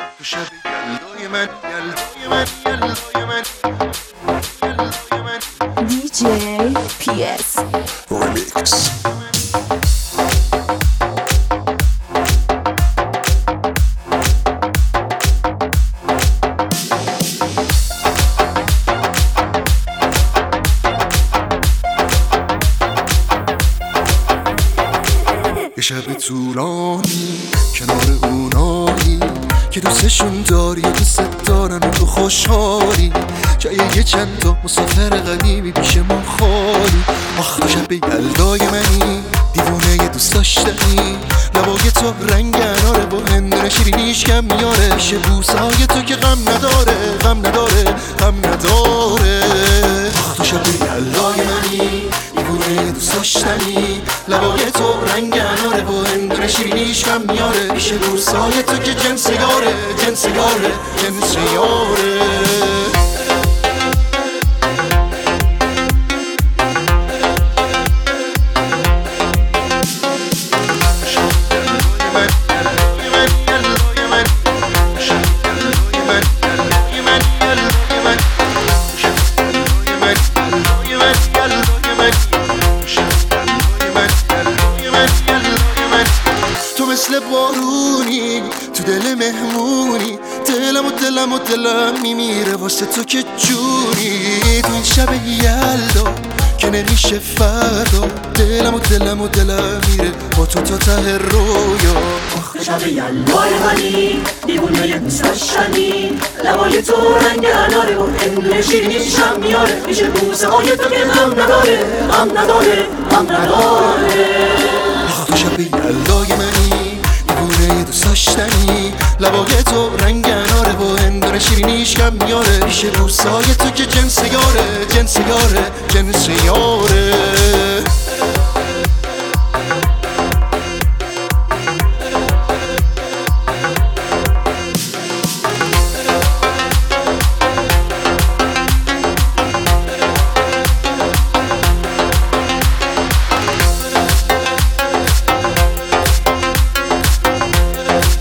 تو شب یلدای من یلدای من یلدای من یلدای من DJ PS Remix. یه شب طولانی کنار اونایی که دوستشون داری و دوست دارن و تو خوشحالی، جای یه چند تا مسافر قدیمی پیش ما خالی. آخ تو شب یلدای منی، دیوونه یه دوست داشتنی، لبای تو رنگ اناره با هندونه شیرینیش کم میاره، پیش بوسای تو که غم نداره غم نداره غم نداره. آخ تو شب یلدای منی، دیوونه یه دوست داشتنی، لبای تو رنگ اناره با هندونه شیرینیش کم میاره، پیش بوسای تو که جنس یاره جنس یاره جنس یاره. مثل بارونی تو دل مهمونی، دلم میمیره واسه تو که جونی. تو این شب یلدا که نمیشه فردا، دلم میره با تو تا ته رویا. شب یلدای منی، دیوونه یه دوست داشتنی، لبای تو رنگ اناره و هندونه شیرینیش هم میاره، میشه بوسه های تو که غم نداره غم نداره غم نداره. تو شب یلدای منی، دیوونه یه دوست داشتنی، لبای تو رنگ اناره و هندونه شیرینیش کم میاره، پیش بوسای تو که جنس یاره جنس یاره جنس یاره.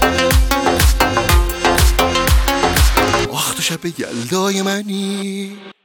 شب یلدای منی.